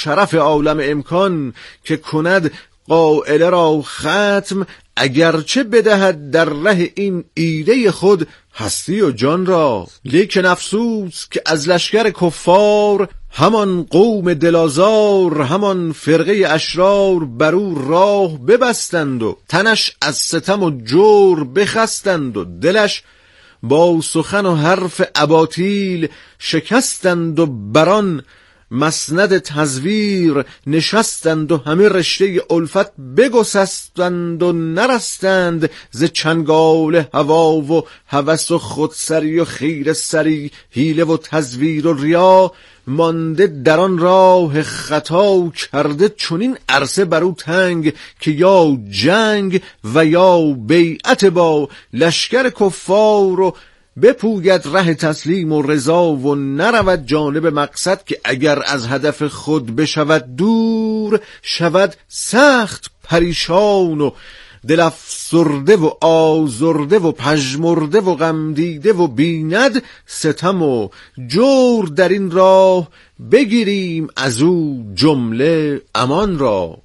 شرف عالم امکان که کند قائله را ختم، اگرچه بدهد در ره این ایده خود هستی و جان را. لیکن افسوس که از لشکر کفار همان قوم دلازار، همان فرقه اشرار برو راه ببستند و تنش از ستم و جور بخستند و دلش با سخن و حرف اباطیل شکستند و بران مسند تزویر نشستند و همه رشته الفت بگسستند و نرستند ز چنگال هوا و هوس و خودسری و خیر سری، حیله و تزویر و ریا مانده در آن راه خطا، کرده چنین عرصه برو تنگ که یا جنگ و یا بیعت با لشکر کفار و بپوید ره تسلیم و رضا و نرود جانب مقصد، که اگر از هدف خود بشود دور شود سخت پریشان و دل افسرده و آزرده و پژمرده و غم دیده و بیند ستم و جور. در این راه بگیریم از او جمله امان را.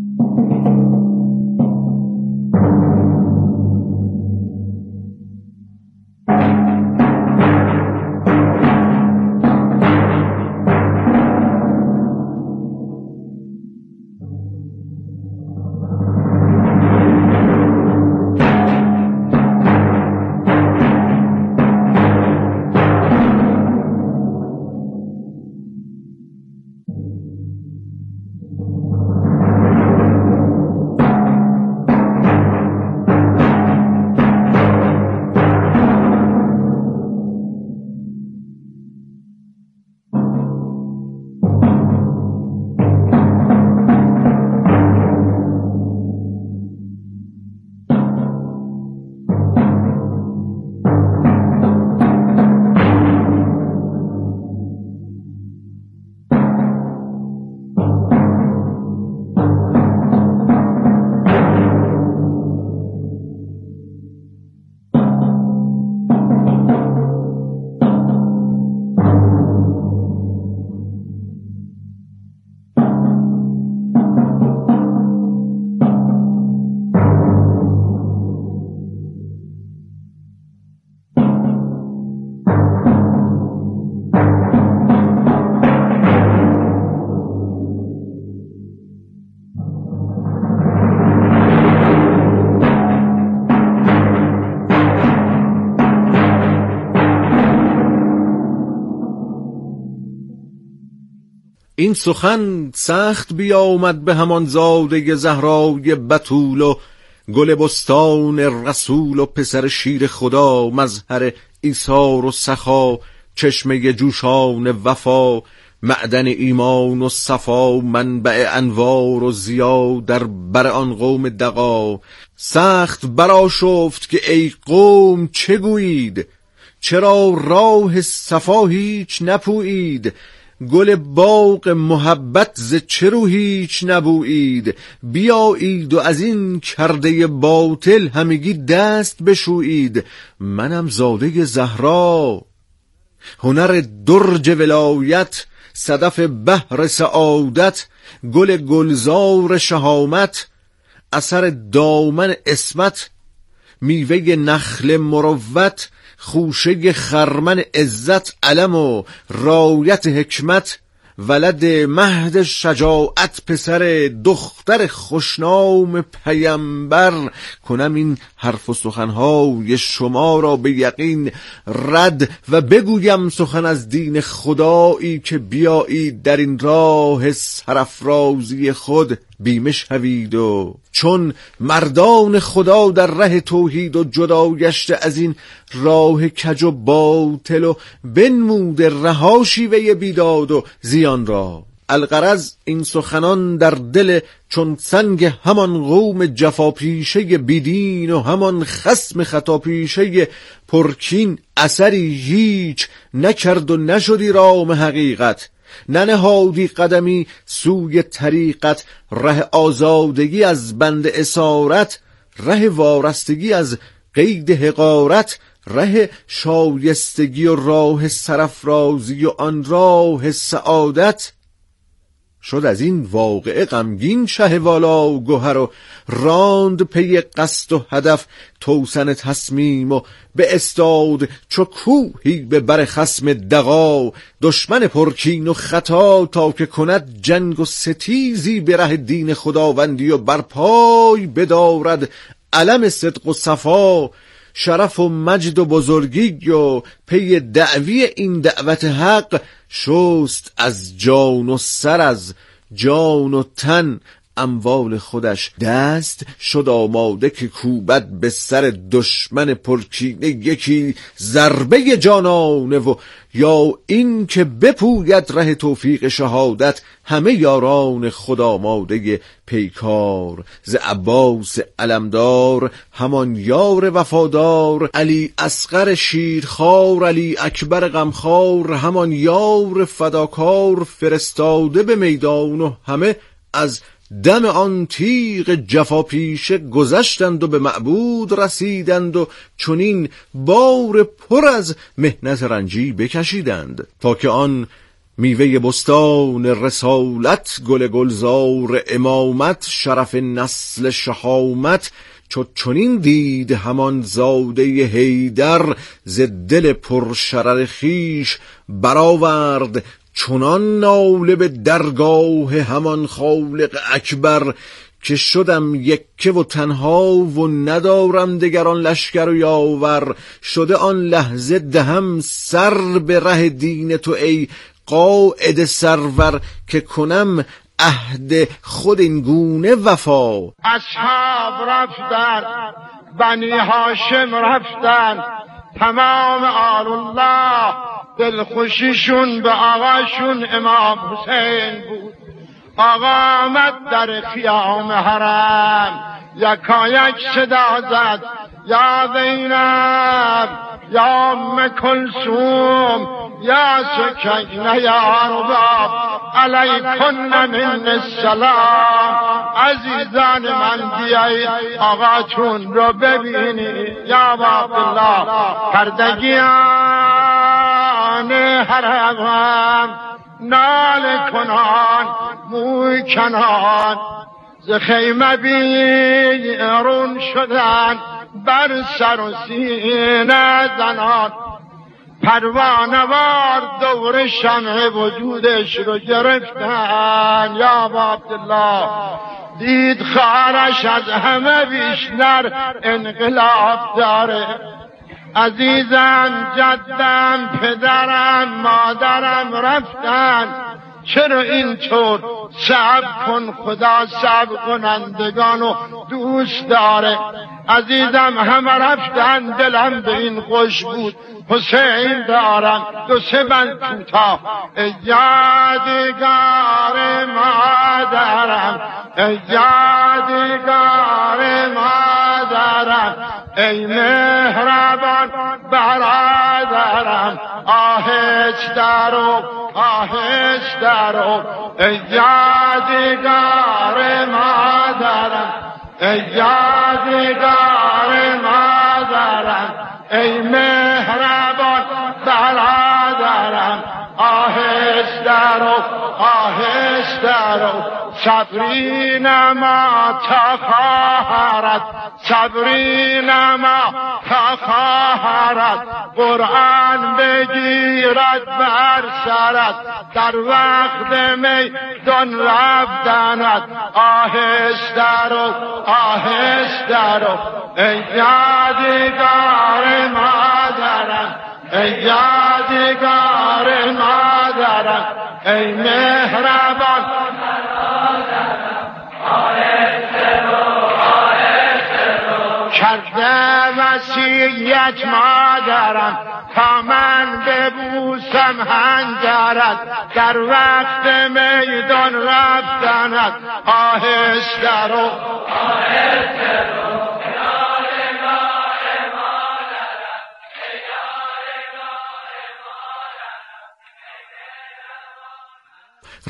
این سخن سخت بیامد به همان زاده زهرای بتول و گل بستان رسول و پسر شیر خدا، مظهر ایثار و سخا، چشمه جوشان وفا، معدن ایمان و صفا، منبع انوار و ضیا در بر آن قوم دغا. سخت برآشفت که ای قوم چه گویید، چرا راه صفا هیچ نپویید، گل باغ محبت ز چه رو هیچ نبویید، بیایید و از این کرده باطل همگی دست بشویید. منم زاده زهرا، هنر درج ولایت، صدف بحر سعادت، گل گلزار شهامت، اثر دامن اسمت، میوه نخل مروت، خوشه خرمن عزت، علم و رایت حکمت، ولد مهد شجاعت، پسر دختر خوشنام پیمبر. کنم این حرف و سخنهای شما را به یقین رد و بگویم سخن از دین خدایی که بیایید در این راه سرافرازی خود بیمه شوید و چون مردان خدا در ره توحید و جدا گشته از این راه کج و باطل و بنموده رها شیوه بیداد و زیان را. الغرض این سخنان در دل چون سنگ همان قوم جفاپیشه بیدین و همان خصم خطاپیشه پرکین اثری هیچ نکرد و نشدی رام حقیقت، ننهادی قدمی سوی طریقت، ره آزادگی از بند اسارت، ره وارستگی از قید حقارت، ره شایستگی و راه سرافرازی و آن راه سعادت. شد از این واقعه غمگین شه والا گهر و راند پی قصد و هدف توسن تصمیم و به استاد چو کوهی به بر خصم دغا دشمن پرکین و خطا تا که کند جنگ و ستیزی به ره دین خداوندی و بر پای بدارد علم صدق و صفا شرف و مجد و بزرگی و پی دعوی این دعوت حق شست از جان و سر از جان و تن اموال خودش دست شد آماده که کوبد به سر دشمن پرکینه یکی ضربه جانانه و یا این که بپوید ره توفیق شهادت همه یاران خدا آماده پیکار ز عباس علمدار همان یار وفادار علی اصغر شیرخوار علی اکبر غمخوار همان یار فداکار فرستاده به میدان و همه از دم آن تیغ جفا پیشه گذشتند و به معبود رسیدند و چنین بار پر از محنت رنجی بکشیدند تا که آن میوه بستان رسالت گل گلزار امامت شرف نسل شهامت چنین دید همان زاده حیدر ز دل پرشرر خیش برآورد چنان ناله به درگاه همان خالق اکبر که شدم یکه و تنها و ندارم دگران لشکر و یاور شده آن لحظه دهم سر به ره دین تو ای قائد سرور که کنم عهد خود این گونه وفا اصحاب رفتن بنی هاشم رفتن تمام آل الله دلخوشیشون به آقاشون امام حسین بود. آقا آمد در خیام حرم یکایک صدا زد یا زینب یا ام کلثوم یا سکینه یا رباب علیکن من السلام عزیزان من بیایید آقاتون رو ببینید یا عبدالله پردگیان حرم نال کنان موی کنان ز خیمه بیرون شدن بر سر و سینه زنان پروانوار دور شمع وجودش رو گرفتن یا عبدالله دید خواهرش از همه بیشتر انقلاب داره عزیزم جدم پدرم مادرم رفتن چرا اینطور صبر کن خدا صبر کنندگانو دوست داره عزیزم همه رفتن دلم به این خوش بود حسین دارم دو سه بند کوتاه ای یادگار مادرم ای یادگار مادرم ای مهربان برادرم آهسته رو آهسته رو ای یادگار مادرم ای یادگار مادرم ای مهربان برادرم آهسته رو آهسته رو صبری نما تا خواهرت صبری نما تا خواهرت قرآن بگیرد بر سرت در وقت میدان رفتنت آهسته رو آهسته رو ای یادگار مادرم ای یادگار مادرم ای مهربان کرده وصیت مادرم تا من ببوسم هنجرت در وقت میدان رفتنت آهسته رو آهسته رو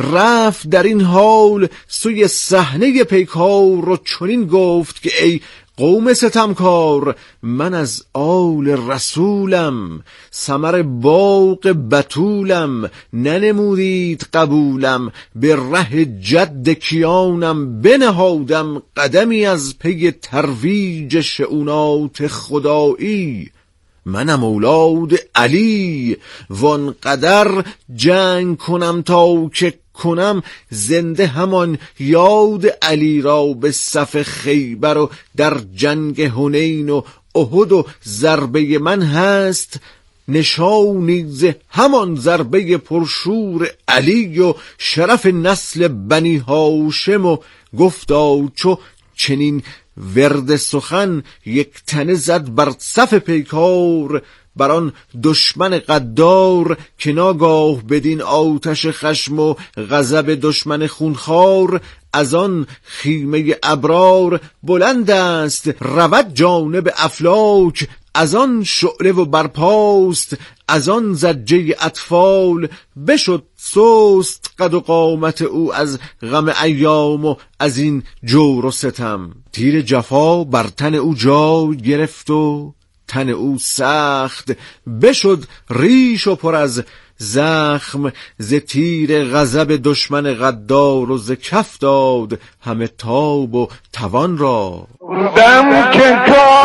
رفت در این حال سوی صحنه پیکار و چنین گفت که ای قوم ستمکار من از آل رسولم، ثمر باغ بتولم، ننمودید قبولم، به ره جد کیانم بنهادم قدمی از پی ترویج شؤونات خدایی. منم اولاد علی وانقدر جنگ کنم تا که کنم زنده همان یاد علی را به صف خیبر و در جنگ حنین و احد و ضربه من هست نشانی ز همان ضربه پرشور علی و شرف نسل بنی هاشم. و گفتا چو چنین ورد سخن یک تنه زد بر صف پیکار، بر آن دشمن غدار که ناگاه بدین آتش خشم و غضب دشمن خونخوار، از آن خیمه ابرار بلند است رود جانب افلاک، از آن شعله و برپاست از آن زجه اطفال، بشد سست قد و قامت او از غم ایام و از این جور و ستم. تیر جفا بر تن او جای گرفت و تن او سخت بشد ریش و پر از زخم، ز تیر غضب دشمن غدار و ز کف داد همه تاب و توان را. دم که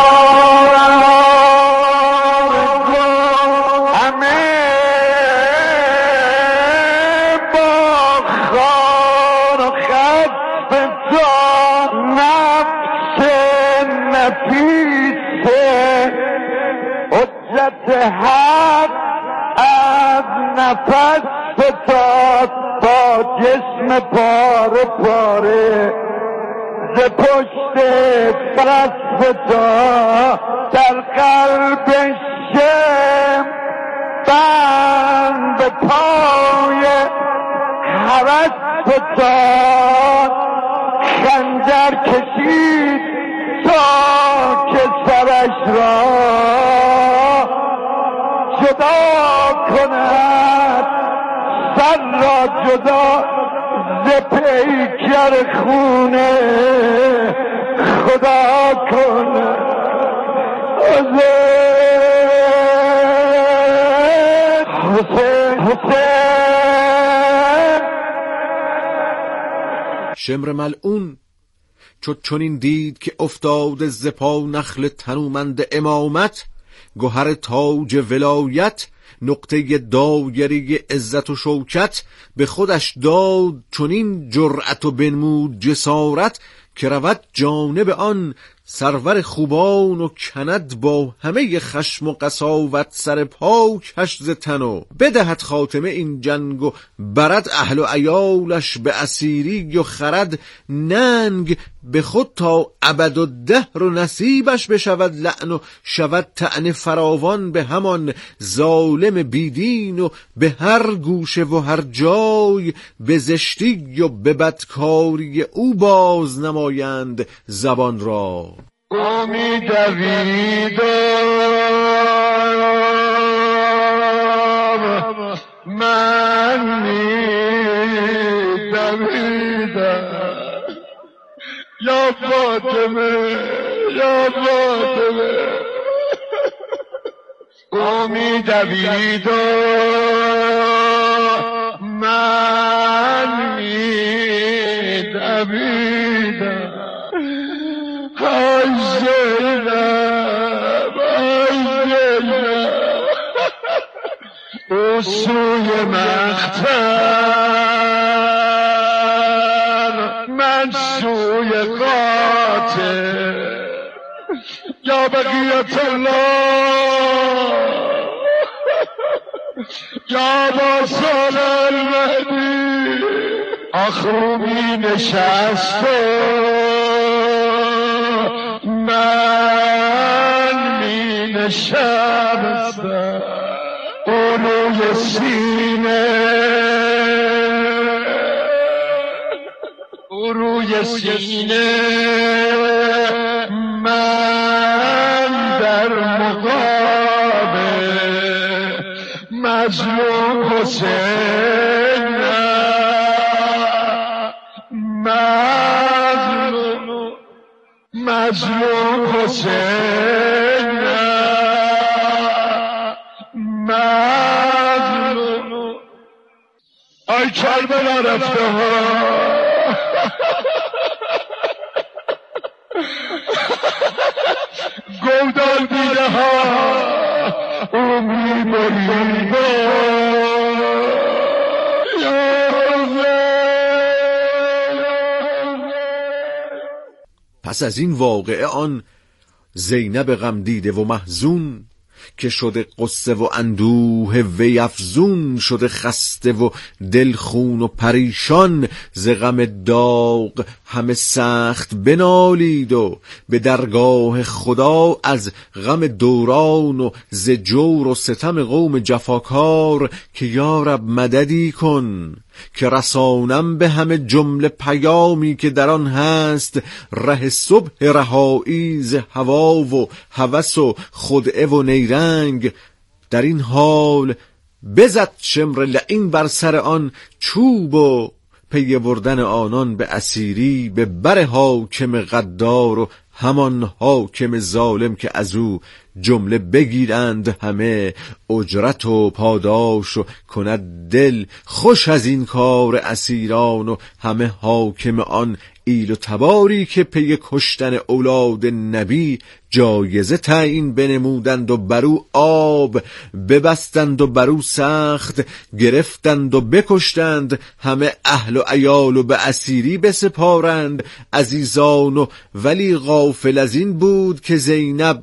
حق از نفس فتاد با جسم پاره پاره، ز پشت فرس فتاد در قلب شم، بند به پای هوس فتاد، خنجر کشید تا که سرش را جدا کند، سر را جدا ز پیکر خونه خدا کند. حسین شمر ملعون چو چنین دید که افتاده ز پا نخل تنومند امامت، گوهر تاج ولایت، نقطه دایره عزت و شوکت، به خودش داد چنین جرأت و بنمود جسارت، که رود جانب آن سرور خوبان و کند با همه خشم و قساوت سر پاکش ز تن و بدهد خاتمه این جنگ و برد اهل و عیالش به اسیری و خرد ننگ به خود تا ابد و دهر و نصیبش بشود لعن و شود طعن فراوان به همان ظالم بیدین و به هر گوشه و هر جای به زشتی و به بدکاری او باز نمایند زبان را. قومی دویدم من دویدم یا فاطمه یا فاطمه. قومی دویدم من دویدم، آی زینب آی زینب، او سوی مختر من سوی قاتل، یا بقیت الله یا باسال المهدی. آخر می نشسته من می نشستم اولوی سینه، روی سینه من در مقابل مظلوم حسین، مظلوم حسین مظلوم آی کربلا رفته ها گودال دیده ها امید پس از این واقعه آن زینب غم دیده و محزون که شده قصه و اندوه وی افزون شده خسته و دلخون و پریشان ز غم داغ همه سخت بنالید و به درگاه خدا از غم دوران و ز جور و ستم قوم جفاکار که یا رب مددی کن که رسانم به همه جمله پیامی که در آن هست ره صبح رهایی ز هوا و هوس و خدعه و نیرنگ. در این حال بزد شمر لعین بر سر آن چوب و پی بردن آنان به اسیری به بر حاکم غدار و همان حاکم ظالم که از او جمله بگیرند همه اجرت و پاداش و کند دل خوش از این کار اسیران و همه حاکم آن ایل و تباری که پی کشتن اولاد نبی جایزه تعیین بنمودند و برو آب ببستند و برو سخت گرفتند و بکشتند همه اهل و عیال و به اسیری بسپارند عزیزان و ولی غافل از این بود که زینب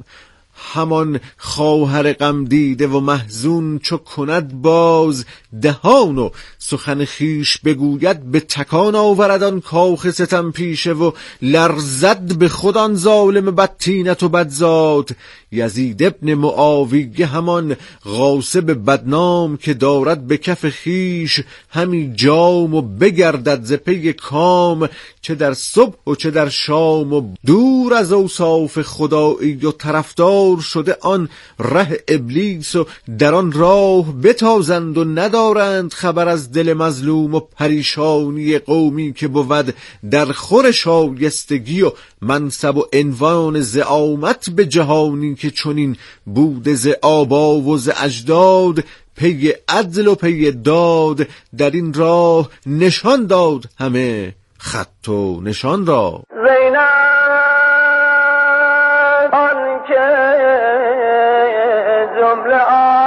همان خواهر غم دیده و محزون چو کند باز دهان و سخن خیش بگوید به تکان آورد آن کاخ ستم پیشه و لرزد به خود آن ظالم بدطینت و بدذات یزید ابن معاویه همان غاصب بدنام که دارد به کف خیش همی جام و بگردد ز پی کام چه در صبح و چه در شام و دور از اوصاف خدایی و طرفدار شده آن ره ابلیس و در آن راه بتازند و ندارند خبر از دل مظلوم و پریشانی قومی که بود در خور شایستگی و منصب و عنوان زعامت به جهانی که چنین بوده ز آبا و ز اجداد پی عدل و پی داد در این راه نشان داد همه خط و نشان را. زینب آن که جمله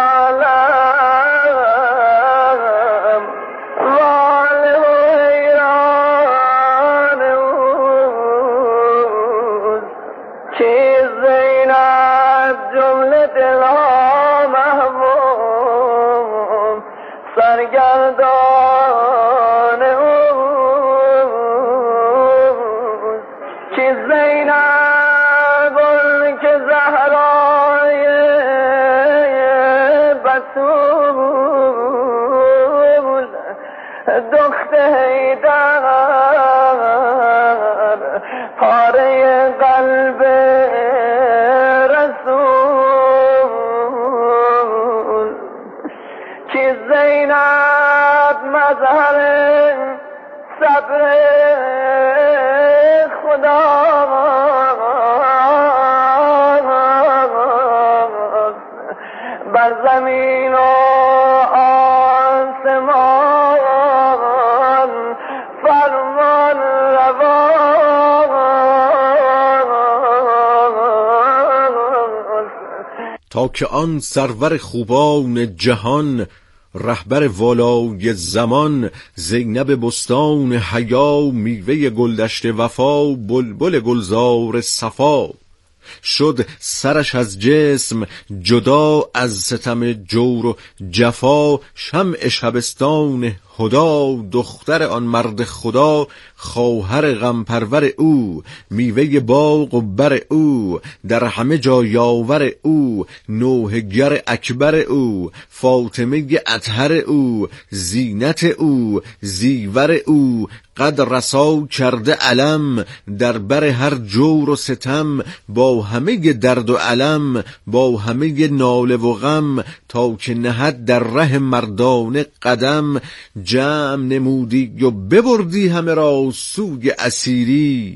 عالم واله و حیران اوست که زینب جمله دلها محموم سرگردان اوست که زینب که زهرای بتول دخت حیدر پاره قلب رسول که زینب مظهر صبر خدا بر زمین و آسمان فرمان روا تا که آن سرور خوبان جهان رهبر والای زمان زینب بستان حیا میوه گلدشت وفا بلبل گلزار صفا شد سرش از جسم جدا از ستم جور و جفا شمع شبستان هدا دختر آن مرد خدا خواهر غمپرور او میوه باغ و بر او در همه جا یاور او نوحگر اکبر او فاطمه اطهر او زینت او زیور او قد رسا کرده علم در بر هر جور و ستم با همه درد و علم با همه ناله و غم تا که نهد در ره مردانه قدم جمع نمودی و ببردی همه را سوی اسیری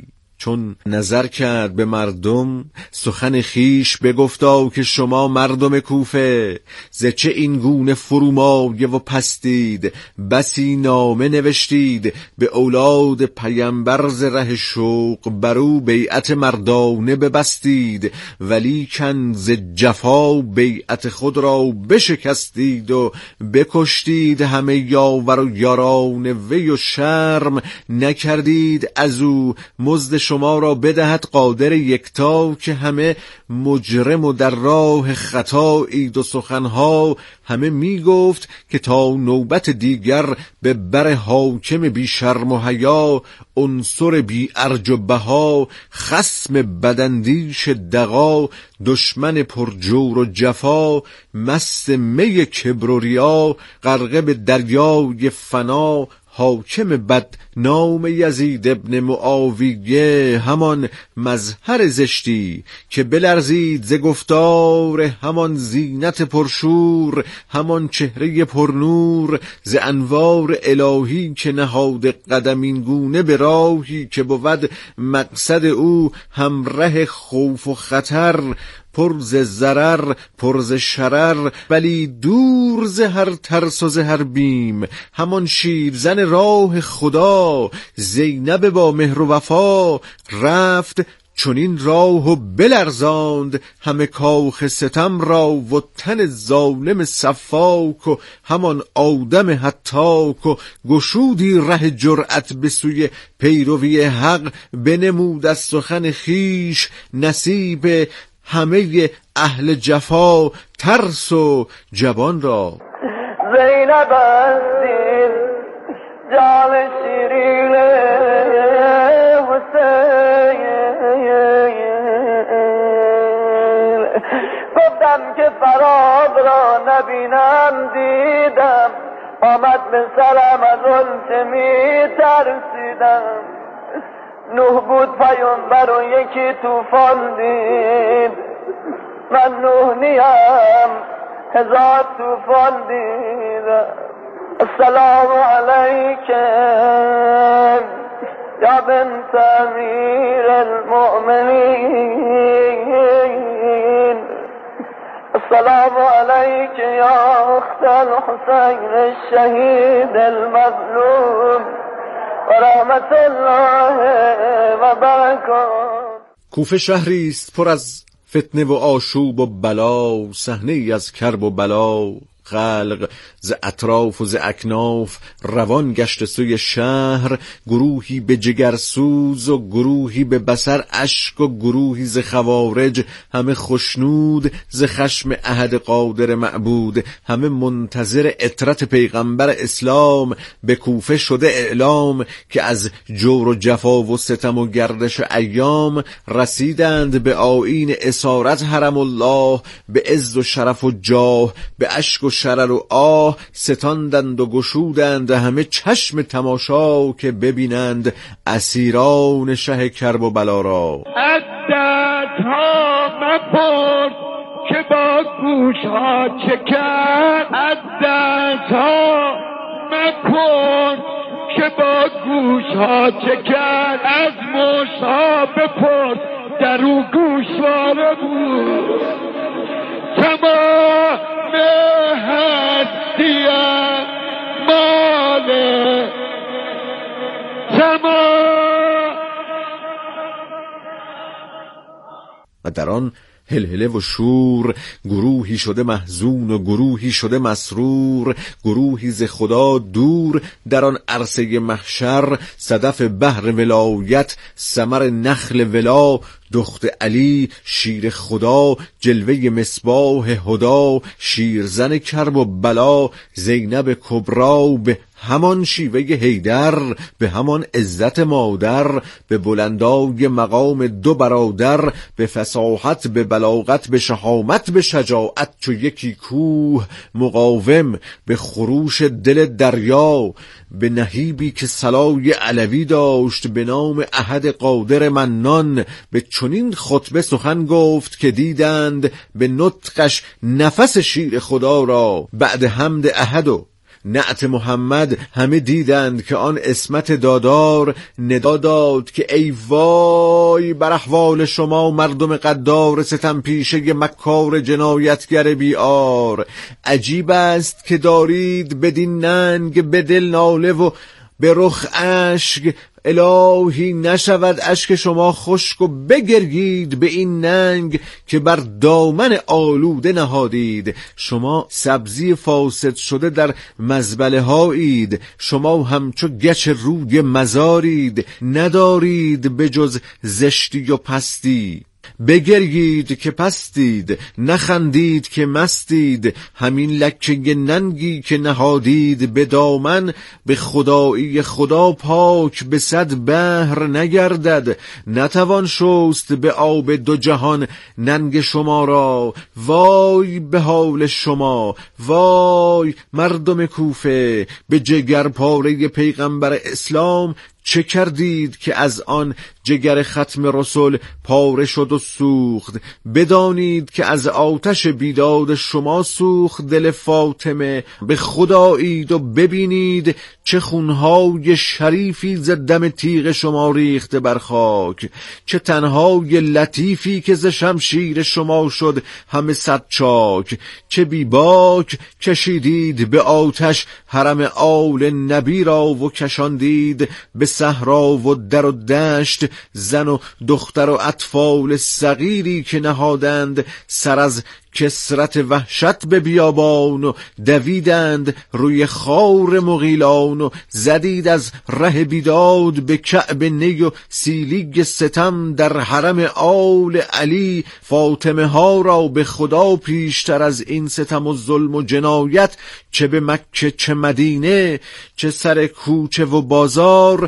چون نظر کرد به مردم سخن خیش بگفتا که شما مردم کوفه ز چه این گونه فرومایه و پستید، بسی نامه نوشتید به اولاد پیمبر ز ره شوق، برو بیعت مردانه ببستید، ولیکن ز جفا بیعت خود را بشکستید و بکشتید همه یاور و یاران وی و شرم نکردید از او مزد شما را بدهد قادر یکتا، که همه مجرم و در راه خطایید و سخنها همه می گفت که تا نوبت دیگر به بر حاکم بی شرم و حیا، عنصر بی ارج و بها، خصم بداندیش دغا، دشمن پرجور و جفا، مست می کبر و ریا، غرقه به دریای فنا، حاکم بد نام یزید ابن معاویه، همان مظهر زشتی که بلرزید ز گفتار، همان زینت پرشور، همان چهره پرنور، ز انوار الهی که نهاد قدم این گونه به راهی که بود مقصد او همره خوف و خطر، پر ز ضرر پر ز شرر، ولی دور ز هر ترس و ز هر بیم، همان شیرزن راه خدا، زینب با مهر و وفا، رفت چنین راه و بلرزاند همه کاخ ستم را، و تن ظالم صفاک و همان آدم هتاک، و گشودی ره جرأت به سوی پیروی حق، بنمود از سخن خیش نصیب همه اهل جفا، ترس و جبان را. زینب دل جان شیرین حسین، گفتم که فراق را نبینم دیدم، آمد به سرم از اون می ترسیدم، نوح بود پیامبر و یکی طوفان دید، من نوح نیم هزار طوفان دیدم. السلام علیکم یا بنت امیر المؤمنین، السلام علیک یا اخت الحسین الشهید المظلوم و رحمت الله و برکاته. کوفه شهری است پر از فتنه و آشوب و بلا، صحنه ای از کرب و بلا، خلق ز اطراف و ز اکناف روان گشت سوی شهر، گروهی به جگرسوز و گروهی به بصر اشک و گروهی ز خوارج، همه خشنود ز خشم احد قادر معبود، همه منتظر عطرت پیغمبر اسلام. به کوفه شده اعلام که از جور و جفا و ستم و گردش ایام، رسیدند به آیین اسارت حرم الله، به عز و شرف و جاه، به اشک و شرر و آه، ستاندند و گشودند همه چشم تماشا، که ببینند اسیران شه کرب و بلا را. عدت ها مپرد که با گوش ها چه کرد، عدت ها مپرد که با گوش ها چه کرد، از مشت ها بپرد در او گوشواره بود، تمام هستیم مال تمام. و در آن هلهله و شور، گروهی شده محزون و گروهی شده مسرور، گروهی ز خدا دور در آن عرصه محشر، صدف بحر ولایت ثمر نخل ولا، دخت علی شیر خدا جلوه مصباح هدا، شیرزن کرب و بلا زینب کبرا، به همان شیوه حیدر، به همان عزت مادر، به بلندای مقام دو برادر، به فصاحت به بلاغت به شهامت به شجاعت، چو یکی کوه مقاوم به خروش دل دریا، به نهیبی که صلای علوی داشت به نام احد قادر منان، به چنین خطبه سخن گفت که دیدند به نطقش نفس شیر خدا را. بعد حمد احد و نعت محمد همه دیدند که آن عصمت دادار ندا داد که ای وای بر احوال شما مردم غدار ستم پیشه مکار جنایتگر بیار. عجیب است که دارید بدین ننگ به دل ناله و به رخ اشک. الهی نشود اشک شما خشک و بگرگید به این ننگ که بر دامن آلوده نهادید. شما سبزی فاسد شده در مزبله هایید، شما همچو گچ روی مزارید، ندارید به جز زشتی و پستی. بگرگید که پستید، نخندید که مستید، همین لکه ننگی که نهادید به دامن به خدایی خدا پاک به 100 بحر نگردد. نتوان شست به آب 2 جهان ننگ شما را. وای به حال شما، وای مردم کوفه، به جگر پاره پیغمبر اسلام چه کردید که از آن جگر ختم رسول پاره شد و سوخت؟ بدانید که از آتش بیداد شما سوخت دل فاطمه. به خدایید و ببینید چه خونهای شریفی ز دم تیغ شما ریخته بر خاک، چه تنهای لطیفی که ز شمشیر شما شد همه 100 چاک. چه بیباک کشیدید به آتش حرم آل نبی را و کشاندید به صحرا و در و دشت زن و دختر و اطفال صغیری که نهادند سر از کسرت وحشت به بیابان و دویدند روی خار مغیلان و زدید از ره بیداد به کعب نی و سیلیگ ستم در حرم آل علی. فاطمه ها را به خدا پیشتر از این ستم و ظلم و جنایت چه به مکه چه مدینه چه سر کوچه و بازار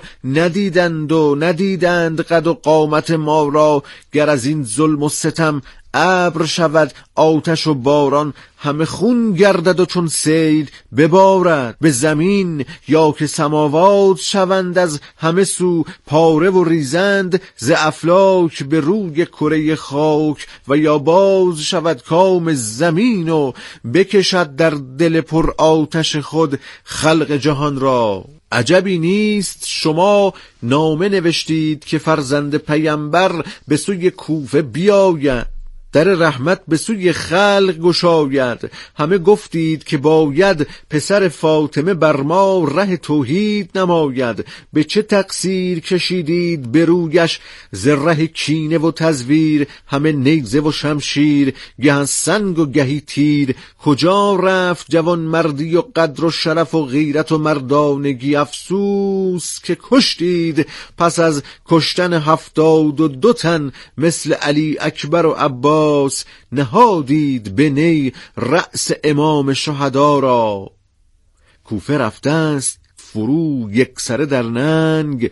ندیدند قد و قامت ما را. گر از این ظلم و ستم ابر شود آتش و باران همه خون گردد و چون سیل ببارد به زمین، یا که سماوات شوند از همه سو پاره و ریزند ز افلاک به روی کره خاک، و یا باز شود کام زمین و بکشد در دل پر آتش خود خلق جهان را. عجبی نیست شما نامه نوشتید که فرزند پیامبر به سوی کوفه بیاید، در رحمت به سوی خلق گشاید. همه گفتید که باید پسر فاطمه بر ما ره توحید نماید. به چه تقصیر کشیدید به رویش ز ره کینه و تزویر؟ همه نیزه و شمشیر گه سنگ و گهی تیر. کجا رفت جوان مردی و قدر و شرف و غیرت و مردانگی؟ افسوس که کشتید پس از کشتن 72 تن مثل علی اکبر و عباس. نهادید به نی رأس امام شهدا را. کوفه رفته است فرو یکسره در ننگ،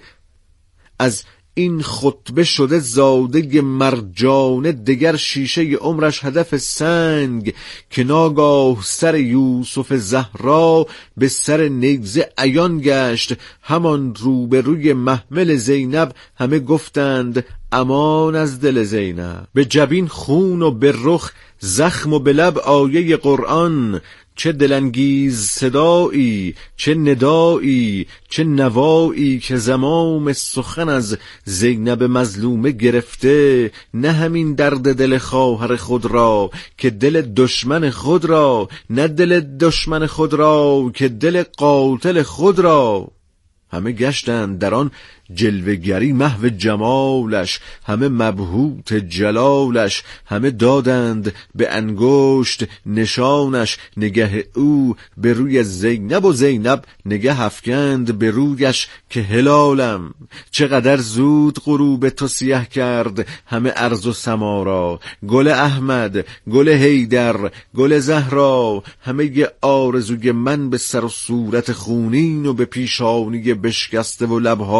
از این خطبه شده زاده مرجانه دگر شیشه عمرش هدف سنگ. که ناگاه سر یوسف زهرا به سر نیزه عیان گشت، همان روبروی محمل زینب همه گفتند امان از دل زینب. به جبین خون و به رخ زخم و به لب آیه قرآن، چه دلانگیز صدایی، چه ندایی، چه نوایی که زمام سخن از زینب مظلومه گرفته. نه همین درد دل خواهر خود را که دل دشمن خود را، نه دل دشمن خود را که دل قاتل خود را. همه گشتند در آن جلوه‌گری محو جمالش، همه مبهوت جلالش، همه دادند به انگشت نشانش. نگه او به روی زینب و زینب نگه افکند به رویش که هلالم. چقدر زود غروب تو سیه کرد همه ارض و سما را. گل احمد، گل حیدر، گل زهرا، همه آرزوی من به سر و صورت خونین و به پیشانی بشکسته و لبهای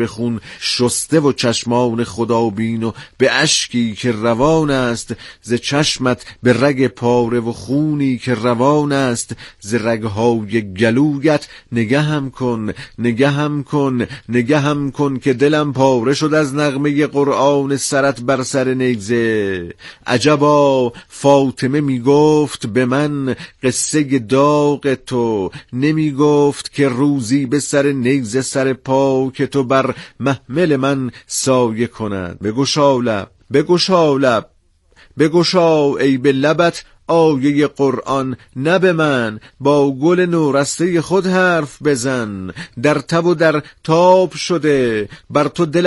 به خون شسته و چشمان خدابین و به اشکی که روان است ز چشمت، به رگ پاره و خونی که روان است ز رگهای گلویت، نگهم کن نگهم کن نگهم کن که دلم پاره شد از نغمه قرآن سرت بر سر نیزه. عجبا فاطمه می گفت به من قصه داغ تو، نمی گفت که روزی به سر نیزه سر پاک تو بر محمل من سایه کند. بگشا لب بگشا لب بگشا ای به لبت آیه قرآن، نه به من با گل نورسته خود حرف بزن. در تب و در تاب شده بر تو دل